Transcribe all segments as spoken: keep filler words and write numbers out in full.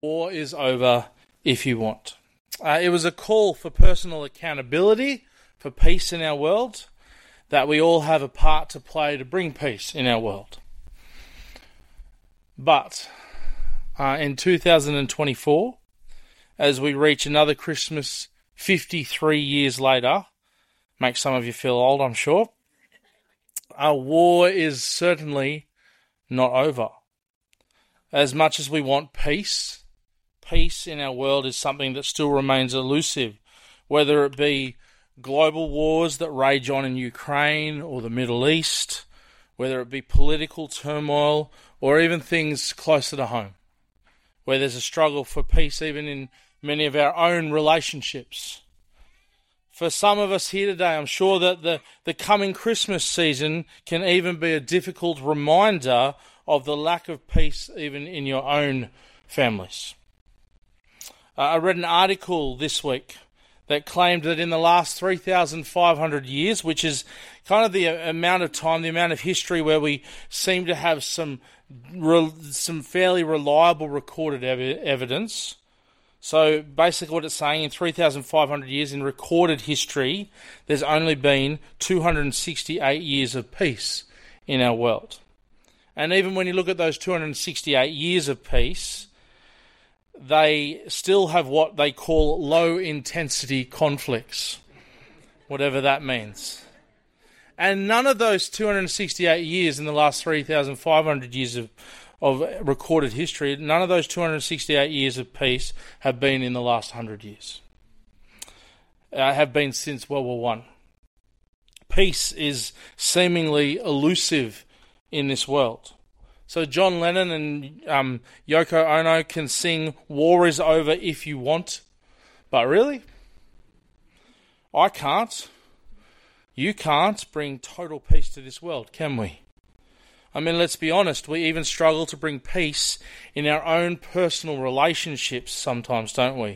War is over if you want. Uh, it was a call for personal accountability for peace in our world, that we all have a part to play to bring peace in our world. But uh, in two thousand twenty-four, as we reach another Christmas fifty-three years later, makes some of you feel old, I'm sure, our war is certainly not over. As much as we want peace, peace in our world is something that still remains elusive, whether it be global wars that rage on in Ukraine or the Middle East, whether it be political turmoil or even things closer to home, where there's a struggle for peace even in many of our own relationships. For some of us here today, I'm sure that the, the coming Christmas season can even be a difficult reminder of the lack of peace even in your own families. Uh, I read an article this week that claimed that in the last three thousand five hundred years, which is kind of the amount of time, the amount of history where we seem to have some re- some fairly reliable recorded ev- evidence. So basically what it's saying, in three thousand five hundred years in recorded history, there's only been two hundred sixty-eight years of peace in our world. And even when you look at those two hundred sixty-eight years of peace, they still have what they call low-intensity conflicts, whatever that means. And none of those two hundred sixty-eight years in the last three thousand five hundred years of, of recorded history, none of those two hundred sixty-eight years of peace have been in the last one hundred years. Uh, have been since World War One. Peace is seemingly elusive in this world. So John Lennon and um, Yoko Ono can sing "War is over if you want," but really? I can't. You can't bring total peace to this world, can we? I mean, let's be honest, we even struggle to bring peace in our own personal relationships sometimes, don't we?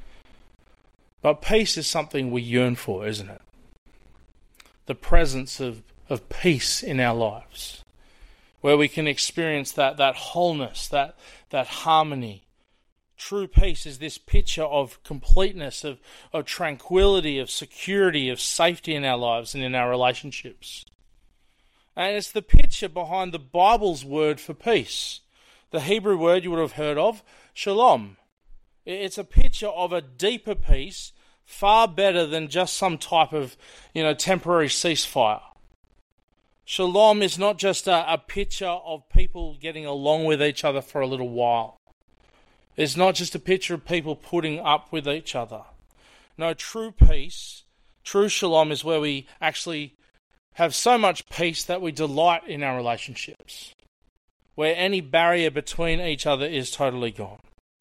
But peace is something we yearn for, isn't it? The presence of, of peace in our lives, where we can experience that, that wholeness, that, that harmony. True peace is this picture of completeness, of, of tranquility, of security, of safety in our lives and in our relationships. And it's the picture behind the Bible's word for peace. The Hebrew word you would have heard of, shalom. It's a picture of a deeper peace, far better than just some type of, you know, temporary ceasefire. Shalom is not just a, a picture of people getting along with each other for a little while. It's not just a picture of people putting up with each other. No, true peace, true shalom is where we actually have so much peace that we delight in our relationships, where any barrier between each other is totally gone.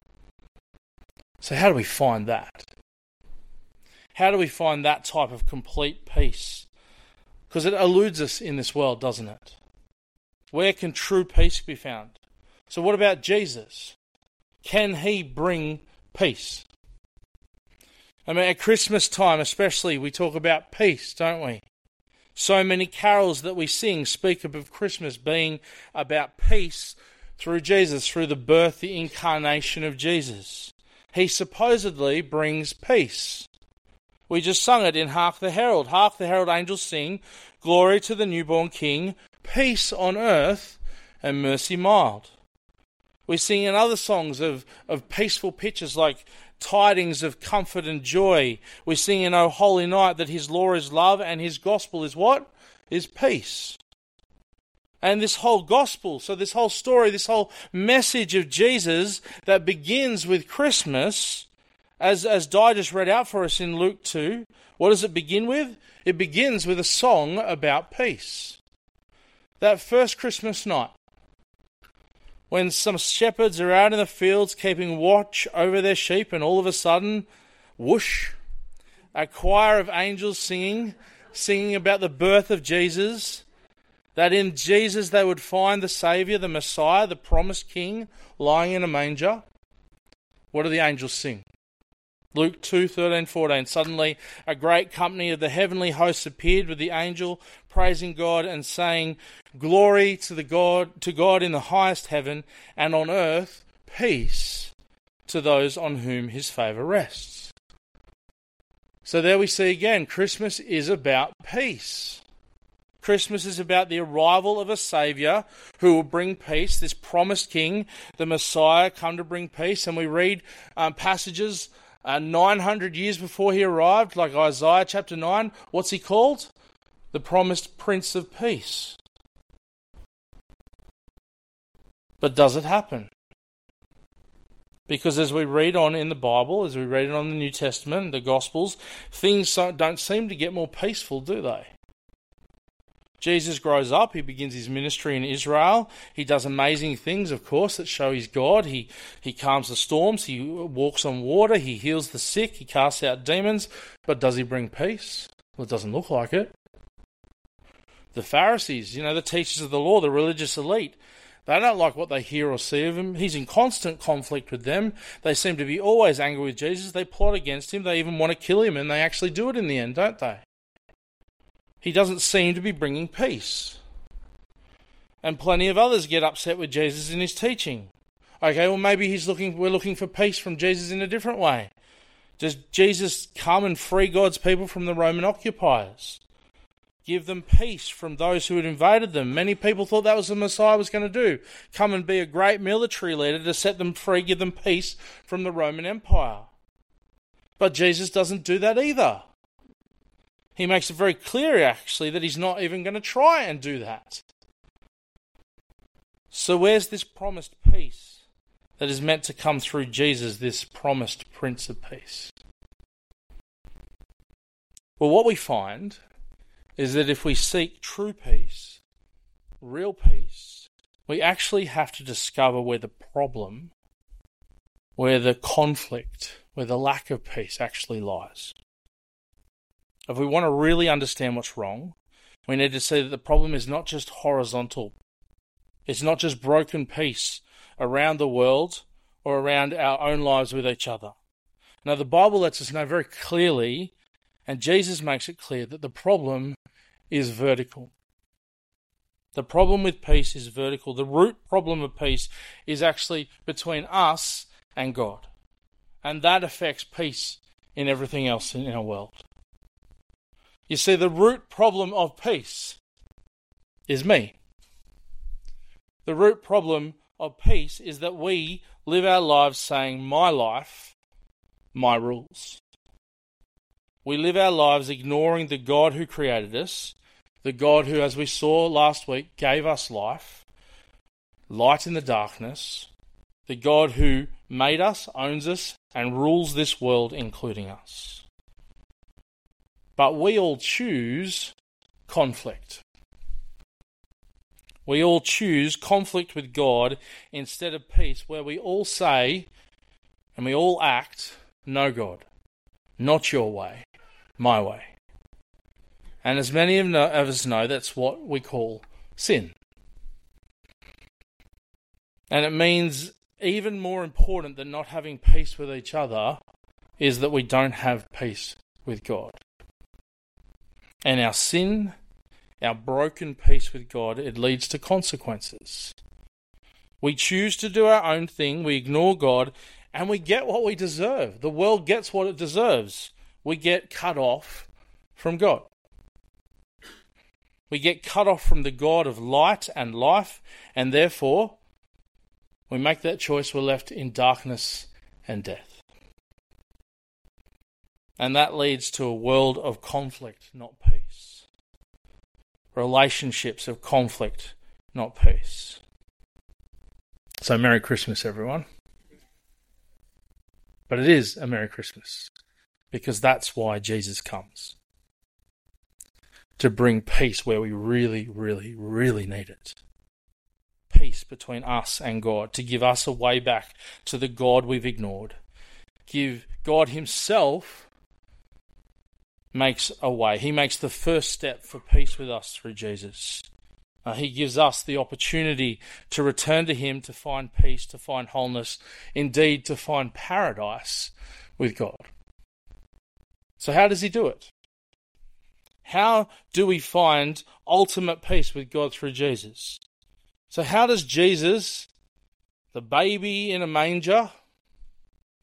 So how do we find that? How do we find that type of complete peace? Because it eludes us in this world, doesn't it? Where can true peace be found? So what about Jesus? Can he bring peace? I mean, at Christmas time especially, we talk about peace, don't we? So many carols that we sing speak of Christmas being about peace through Jesus, through the birth, the incarnation of Jesus. He supposedly brings peace. We just sung it in Hark the Herald. Hark the Herald angels sing, glory to the newborn King, peace on earth and mercy mild. We sing in other songs of, of peaceful pictures like tidings of comfort and joy. We sing in O Holy Night that his law is love and his gospel is what? Is peace. And this whole gospel, so this whole story, this whole message of Jesus that begins with Christmas, as, as Di just read out for us in Luke two, what does it begin with? It begins with a song about peace. That first Christmas night, when some shepherds are out in the fields keeping watch over their sheep, and all of a sudden, whoosh, a choir of angels singing, singing about the birth of Jesus, that in Jesus they would find the Saviour, the Messiah, the promised King, lying in a manger. What do the angels sing? Luke two, thirteen, fourteen. Suddenly a great company of the heavenly hosts appeared with the angel, praising God and saying, glory to the God to God in the highest heaven, and on earth peace to those on whom his favour rests. So there we see again, Christmas is about peace. Christmas is about the arrival of a Saviour who will bring peace, this promised King, the Messiah, come to bring peace. And we read um, passages uh, nine hundred years before he arrived, like Isaiah chapter nine. What's he called? The promised Prince of Peace. But does it happen? Because as we read on in the Bible, as we read on in the New Testament, the Gospels, things don't seem to get more peaceful, do they? Jesus grows up, he begins his ministry in Israel. He does amazing things, of course, that show he's God. He, he calms the storms, he walks on water, he heals the sick, he casts out demons. But does he bring peace? Well, it doesn't look like it. The Pharisees, you know, the teachers of the law, the religious elite, they don't like what they hear or see of him. He's in constant conflict with them. They seem to be always angry with Jesus. They plot against him. They even want to kill him, and they actually do it in the end, don't they? He doesn't seem to be bringing peace. And plenty of others get upset with Jesus in his teaching. Okay, well maybe he's looking. we're looking for peace from Jesus in a different way. Does Jesus come and free God's people from the Roman occupiers? Give them peace from those who had invaded them. Many people thought that was what the Messiah was going to do. Come and be a great military leader to set them free, give them peace from the Roman Empire. But Jesus doesn't do that either. He makes it very clear, actually, that he's not even going to try and do that. So where's this promised peace that is meant to come through Jesus, this promised Prince of Peace? Well, what we find is that if we seek true peace, real peace, we actually have to discover where the problem, where the conflict, where the lack of peace actually lies. If we want to really understand what's wrong, we need to see that the problem is not just horizontal. It's not just broken peace around the world or around our own lives with each other. Now, the Bible lets us know very clearly, and Jesus makes it clear, that the problem is vertical. The problem with peace is vertical. The root problem of peace is actually between us and God. And that affects peace in everything else in our world. You see, the root problem of peace is me. The root problem of peace is that we live our lives saying, my life, my rules. We live our lives ignoring the God who created us, the God who, as we saw last week, gave us life, light in the darkness, the God who made us, owns us, and rules this world, including us. But we all choose conflict. We all choose conflict with God instead of peace, where we all say, and we all act, no God, not your way, my way. And as many of us know, that's what we call sin. And it means even more important than not having peace with each other is that we don't have peace with God. And our sin, our broken peace with God, it leads to consequences. We choose to do our own thing, we ignore God, and we get what we deserve. The world gets what it deserves. We get cut off from God. We get cut off from the God of light and life, and therefore we make that choice, we're left in darkness and death. And that leads to a world of conflict, not peace. Relationships of conflict, not peace. So Merry Christmas, everyone. But it is a Merry Christmas, because that's why Jesus comes. To bring peace where we really, really, really need it. Peace between us and God, to give us a way back to the God we've ignored. Give God himself makes a way. He makes the first step for peace with us through Jesus. Uh, he gives us the opportunity to return to him, to find peace, to find wholeness, indeed to find paradise with God. So how does he do it? How do we find ultimate peace with God through Jesus? So how does Jesus, the baby in a manger,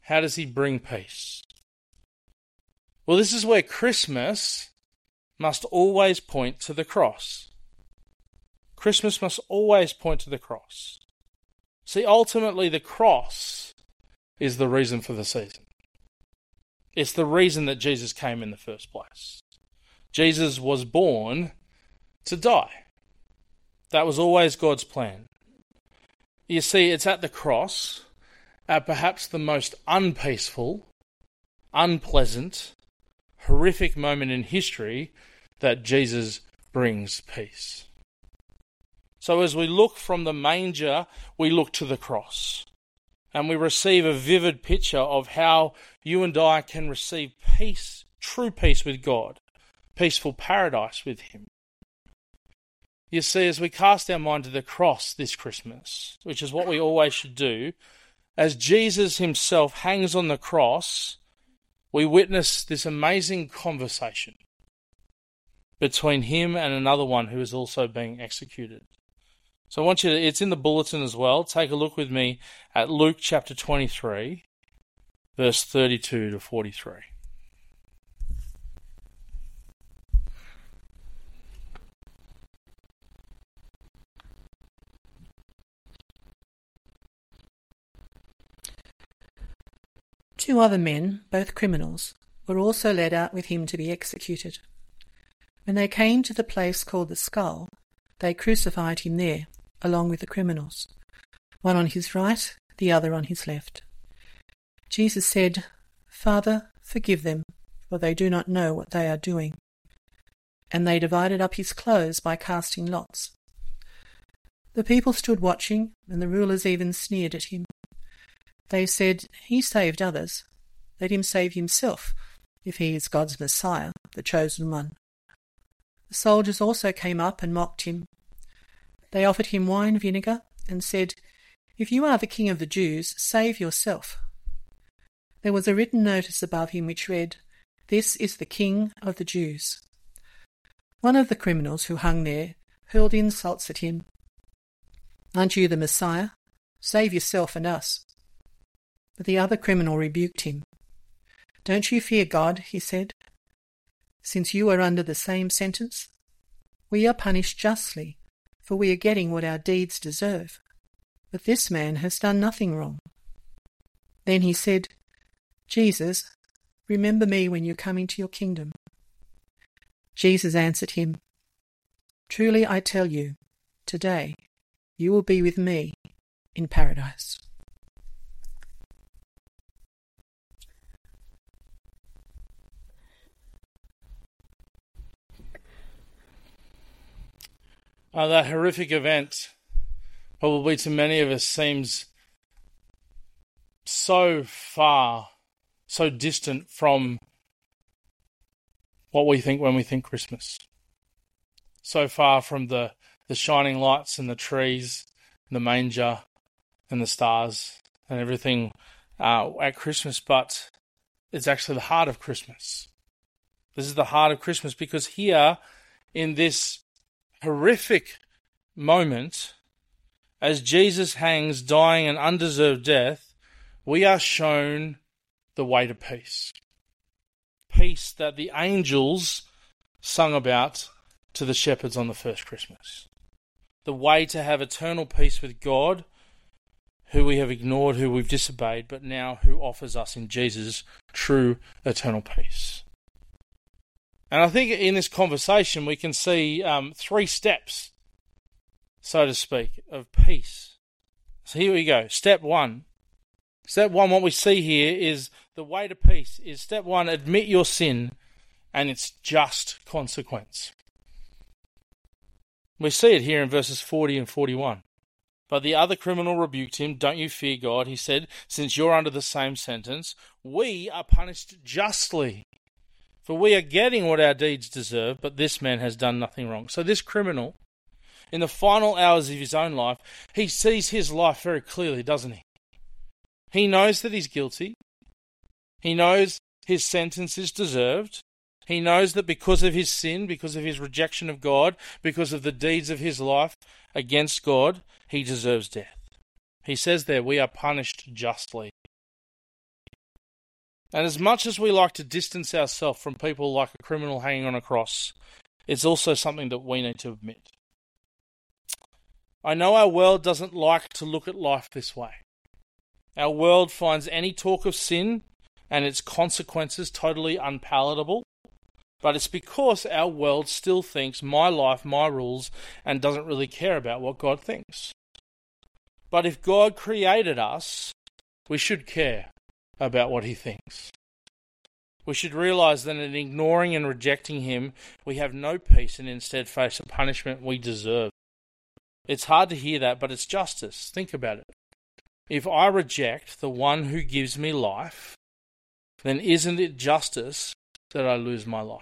How does he bring peace? Well, this is where Christmas must always point to the cross. Christmas must always point to the cross. See, ultimately the cross is the reason for the season. It's the reason that Jesus came in the first place. Jesus was born to die. That was always God's plan. You see, it's at the cross, at perhaps the most unpeaceful, unpleasant, horrific moment in history, that Jesus brings peace. So as we look from the manger, we look to the cross, and we receive a vivid picture of how you and I can receive peace, true peace with God, peaceful paradise with Him. You see, as we cast our mind to the cross this Christmas, which is what we always should do, as Jesus Himself hangs on the cross, we witness this amazing conversation between Him and another one who is also being executed. So I want you to, it's in the bulletin as well. Take a look with me at Luke chapter twenty-three, verse thirty-two to forty-three. Two other men, both criminals, were also led out with him to be executed. When they came to the place called the Skull, they crucified him there, along with the criminals, one on his right, the other on his left. Jesus said, "Father, forgive them, for they do not know what they are doing." And they divided up his clothes by casting lots. The people stood watching, and the rulers even sneered at him. They said, "He saved others. Let him save himself, if he is God's Messiah, the chosen one." The soldiers also came up and mocked him. They offered him wine vinegar and said, "If you are the king of the Jews, save yourself." There was a written notice above him which read, "This is the King of the Jews." One of the criminals who hung there hurled insults at him. "Aren't you the Messiah? Save yourself and us." But the other criminal rebuked him. "Don't you fear God," he said, "since you are under the same sentence? We are punished justly, for we are getting what our deeds deserve. But this man has done nothing wrong." Then he said, "Jesus, remember me when you come into your kingdom." Jesus answered him, "Truly I tell you, today you will be with me in paradise." Uh, that horrific event, probably to many of us, seems so far, so distant from what we think when we think Christmas. So far from the, the shining lights and the trees, and the manger and the stars and everything uh, at Christmas, but it's actually the heart of Christmas. This is the heart of Christmas, because here in this horrific moment, as Jesus hangs dying an undeserved death, we are shown the way to peace. Peace that the angels sung about to the shepherds on the first Christmas. The way to have eternal peace with God, who we have ignored, who we've disobeyed, but now who offers us in Jesus true eternal peace. And I think in this conversation we can see um, three steps, so to speak, of peace. So here we go. Step one. Step one, what we see here is the way to peace is step one, admit your sin and its just consequence. We see it here in verses forty and forty-one. But the other criminal rebuked him. "Don't you fear God," he said, "since you're under the same sentence. We are punished justly. For we are getting what our deeds deserve, but this man has done nothing wrong." So this criminal, in the final hours of his own life, he sees his life very clearly, doesn't he? He knows that he's guilty. He knows his sentence is deserved. He knows that because of his sin, because of his rejection of God, because of the deeds of his life against God, he deserves death. He says there, we are punished justly. And as much as we like to distance ourselves from people like a criminal hanging on a cross, it's also something that we need to admit. I know our world doesn't like to look at life this way. Our world finds any talk of sin and its consequences totally unpalatable, but it's because our world still thinks my life, my rules, and doesn't really care about what God thinks. But if God created us, we should care about what he thinks. We should realize that in ignoring and rejecting him, we have no peace and instead face a punishment we deserve. It's hard to hear that, but it's justice. Think about it. If I reject the one who gives me life, then isn't it justice that I lose my life?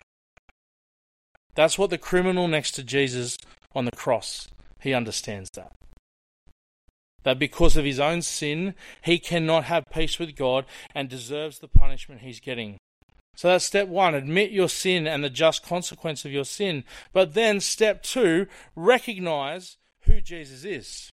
That's what the criminal next to Jesus on the cross, he understands that. That because of his own sin, he cannot have peace with God and deserves the punishment he's getting. So that's step one, admit your sin and the just consequence of your sin. But then step two, recognize who Jesus is.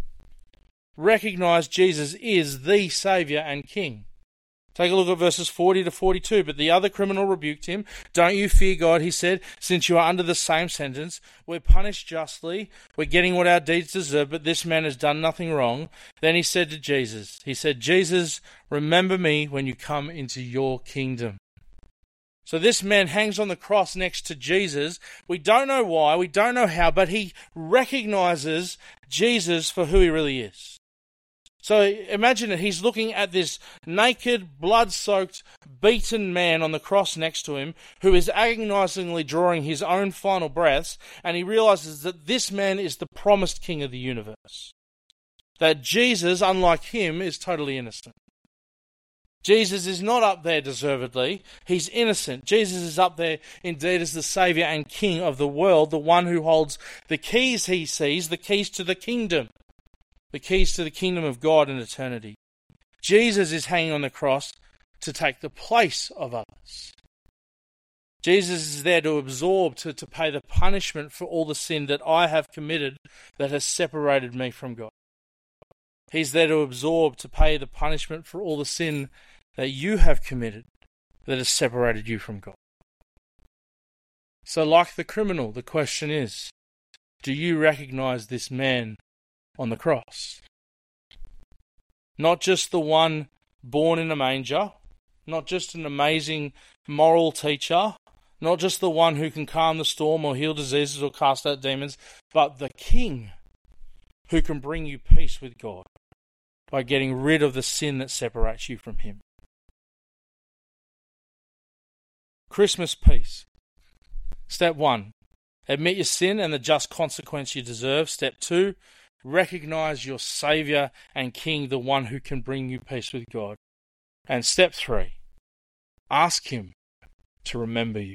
Recognize Jesus is the Saviour and King. Take a look at verses forty to forty-two. But the other criminal rebuked him. Don't you fear God, he said, since you are under the same sentence. We're punished justly. We're getting what our deeds deserve, but this man has done nothing wrong. Then he said to Jesus, he said, Jesus, remember me when you come into your kingdom. So this man hangs on the cross next to Jesus. We don't know why, we don't know how, but he recognizes Jesus for who he really is. So imagine it, he's looking at this naked, blood-soaked, beaten man on the cross next to him who is agonizingly drawing his own final breaths, and he realizes that this man is the promised king of the universe. That Jesus, unlike him, is totally innocent. Jesus is not up there deservedly, he's innocent. Jesus is up there indeed as the Saviour and King of the world, the one who holds the keys he sees, the keys to the kingdom, the keys to the kingdom of God in eternity. Jesus is hanging on the cross to take the place of others. Jesus is there to absorb, to, to pay the punishment for all the sin that I have committed that has separated me from God. He's there to absorb, to pay the punishment for all the sin that you have committed that has separated you from God. So like the criminal, the question is, do you recognize this man on the cross? Not just the one born in a manger, not just an amazing moral teacher, not just the one who can calm the storm or heal diseases or cast out demons, but the King who can bring you peace with God by getting rid of the sin that separates you from him. Christmas peace. Step one, admit your sin and the just consequence you deserve. Step two, recognize your Saviour and King, the one who can bring you peace with God. And step three, ask him to remember you.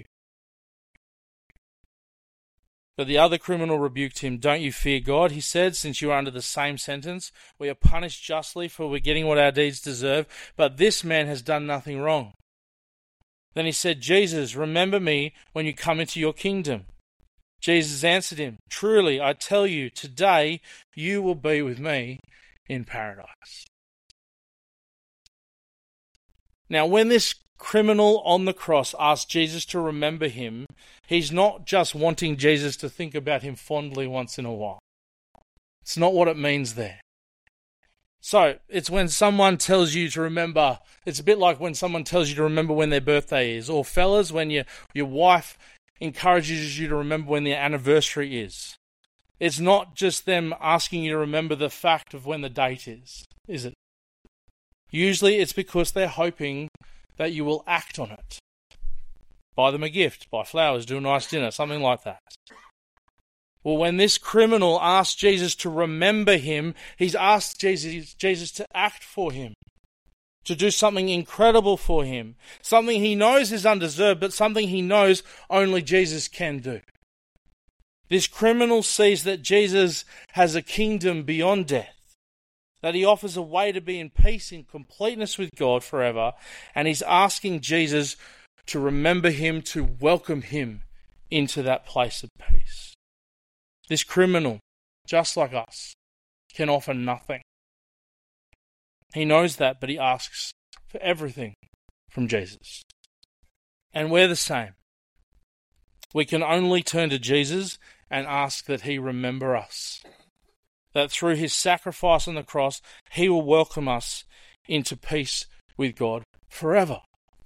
But the other criminal rebuked him. Don't you fear God, he said, since you are under the same sentence. We are punished justly, for we're getting what our deeds deserve, but this man has done nothing wrong. Then he said, Jesus, remember me when you come into your kingdom. Jesus answered him, truly, I tell you, today you will be with me in paradise. Now, when this criminal on the cross asked Jesus to remember him, he's not just wanting Jesus to think about him fondly once in a while. It's not what it means there. So, it's when someone tells you to remember, it's a bit like when someone tells you to remember when their birthday is, or fellas, when your, your wife encourages you to remember when their anniversary is. It's not just them asking you to remember the fact of when the date is, is it? Usually it's because they're hoping that you will act on it. Buy them a gift, buy flowers, do a nice dinner, something like that. Well, when this criminal asked Jesus to remember him, he's asked Jesus, Jesus to act for him, to do something incredible for him, something he knows is undeserved, but something he knows only Jesus can do. This criminal sees that Jesus has a kingdom beyond death, that he offers a way to be in peace, in completeness with God forever, and he's asking Jesus to remember him, to welcome him into that place of peace. This criminal, just like us, can offer nothing. He knows that, but he asks for everything from Jesus. And we're the same. We can only turn to Jesus and ask that he remember us. That through his sacrifice on the cross, he will welcome us into peace with God forever.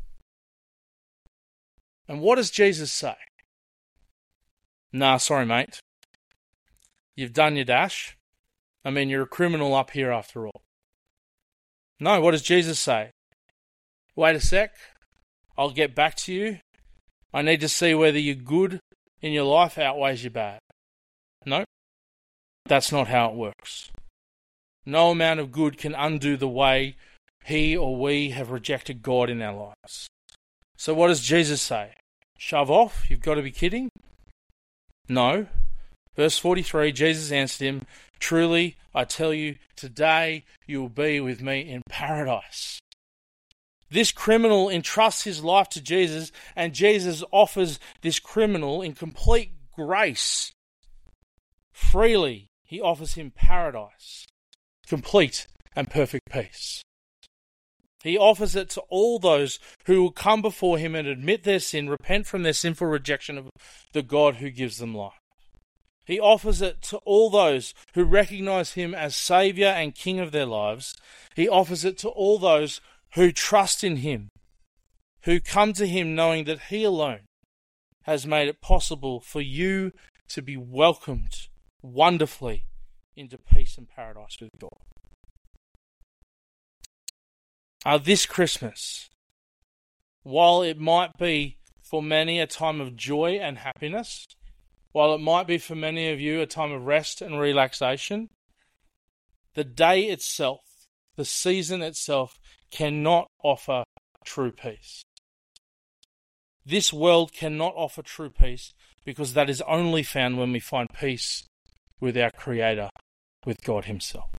And what does Jesus say? Nah, sorry, mate. You've done your dash. I mean, you're a criminal up here after all. No, what does Jesus say? Wait a sec. I'll get back to you. I need to see whether your good in your life outweighs your bad. No, that's not how it works. No amount of good can undo the way he or we have rejected God in our lives. So what does Jesus say? Shove off? You've got to be kidding? No. Verse forty-three, Jesus answered him, truly, I tell you, today you will be with me in paradise. This criminal entrusts his life to Jesus, and Jesus offers this criminal in complete grace. Freely, he offers him paradise, complete and perfect peace. He offers it to all those who will come before him and admit their sin, repent from their sinful rejection of the God who gives them life. He offers it to all those who recognize him as Saviour and King of their lives. He offers it to all those who trust in him, who come to him knowing that he alone has made it possible for you to be welcomed wonderfully into peace and paradise with God. Uh, this Christmas, while it might be for many a time of joy and happiness, while it might be for many of you a time of rest and relaxation, the day itself, the season itself, cannot offer true peace. This world cannot offer true peace because that is only found when we find peace with our Creator, with God himself.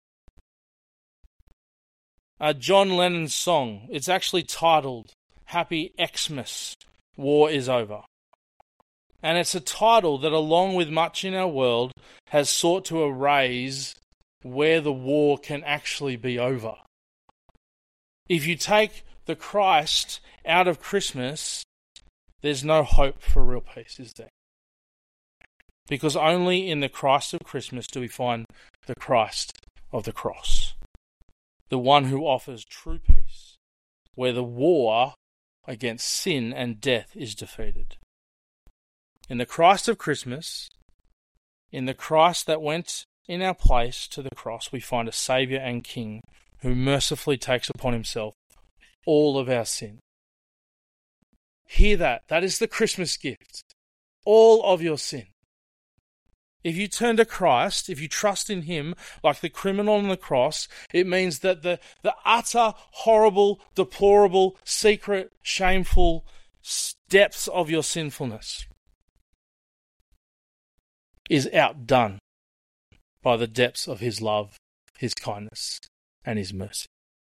Uh, John Lennon's song, it's actually titled Happy Xmas, War is Over. And it's a title that, along with much in our world, has sought to erase where the war can actually be over. If you take the Christ out of Christmas, there's no hope for real peace, is there? Because only in the Christ of Christmas do we find the Christ of the cross, the one who offers true peace, where the war against sin and death is defeated. In the Christ of Christmas, in the Christ that went in our place to the cross, we find a Saviour and King who mercifully takes upon himself all of our sin. Hear that. That is the Christmas gift. All of your sin. If you turn to Christ, if you trust in him, like the criminal on the cross, it means that the, the utter, horrible, deplorable, secret, shameful depths of your sinfulness is outdone by the depths of his love, his kindness, and his mercy.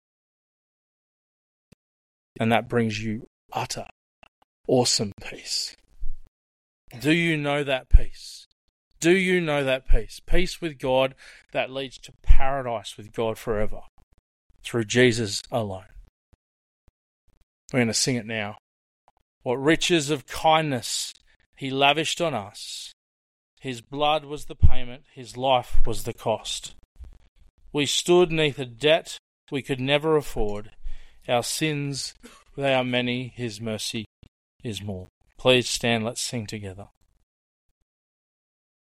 And that brings you utter, awesome peace. Do you know that peace? Do you know that peace? Peace with God that leads to paradise with God forever through Jesus alone. We're going to sing it now. What riches of kindness he lavished on us. His blood was the payment, his life was the cost. We stood neath a debt we could never afford. Our sins, they are many, his mercy is more. Please stand, let's sing together.